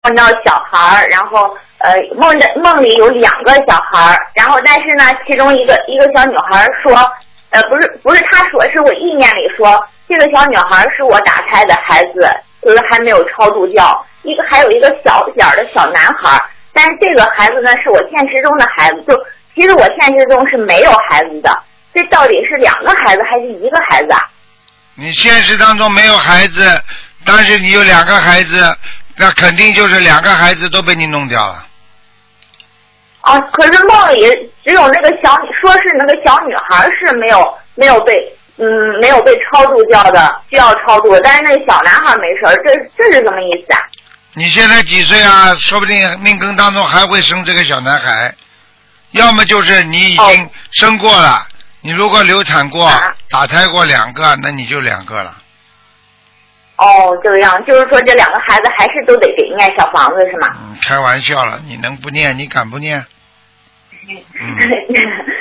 梦到小孩儿，然后梦里有2个小孩儿，然后但是呢，其中一个小女孩说，不是她说，是我意念里说，这个小女孩是我打胎的孩子，就是还没有超度掉，还有一个小点儿的小男孩，但是这个孩子呢是我现实中的孩子，就其实我现实中是没有孩子的，这到底是2个孩子还是1个孩子啊？ 你现实当中没有孩子，但是你有2个孩子，那肯定就是2个孩子都被你弄掉了。 啊，可是梦里只有那个说是那个小女孩是没有被超度掉的，需要超度，但是那个小男孩没事，这是什么意思啊？ 你现在几岁啊？说不定命根当中还会生这个小男孩，要么就是你已经生过了，你如果流产过、打胎过2个，那你就2个了。 哦，这样，就是说这2个孩子还是都得给念小房子是吗？ 开玩笑了，你能不念？你敢不念？